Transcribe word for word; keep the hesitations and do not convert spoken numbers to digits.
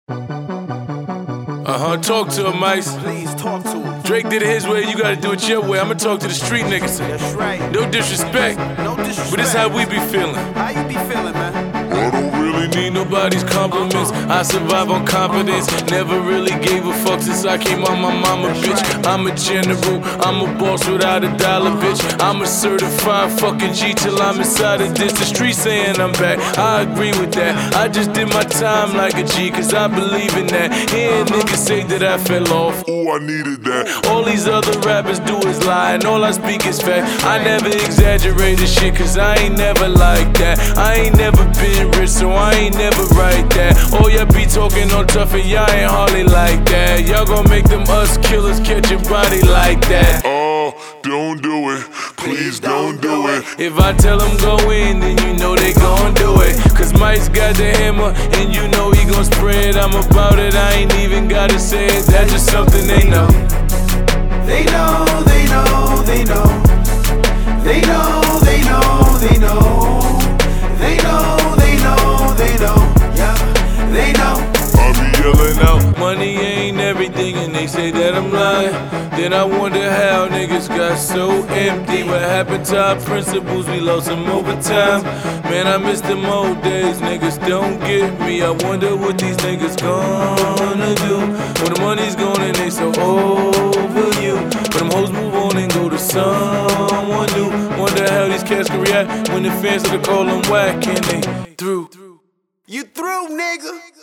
Uh-huh, talk to him, Mice. Please talk to him. Drake did it his way, you gotta do it your way. I'ma talk to the street niggas. That's right. No disrespect, No disrespect. but this how we be feeling. How you be feeling, man? I don't really need nobody's compliments. I survive on confidence. Never really gave a fuck since I came out my mama, bitch. I'm a general, I'm a boss without a dollar, bitch. I'm a certified fucking G till I'm inside of this. The street saying I'm back, I agree with that. I just did my time like a G, cause I believe in that. Hearing niggas say that I fell off, ooh, I needed that. All these other rappers do is lie, and all I speak is fact. I never exaggerated shit, cause I ain't never like that. I ain't never been rich, so I ain't never write that. Oh, y'all be talking all tough and y'all ain't hardly like that. Y'all gon' make them us killers catch a body like that. Oh, don't do it, please don't do it. If I tell them go in, then you know they gon' do it. Cause Mike's got the hammer, and you know he gon' spread. I'm about it, I ain't even gotta say it. That's just something they know. They know, they know, they know. They know, they know, they know. They know, they know, they know. Yeah, they know. I be yelling out, money ain't everything, and they say that I'm lying. Then I wonder how niggas got so empty. What happened to our principles? We lost them over time. Man, I miss them old days. Niggas don't get me. I wonder what these niggas gonna do when the money's gone and they so over you. When them hoes move on and go to someone new. Wonder how these cats can react when the fans are to call them whack and they through. You through, nigga.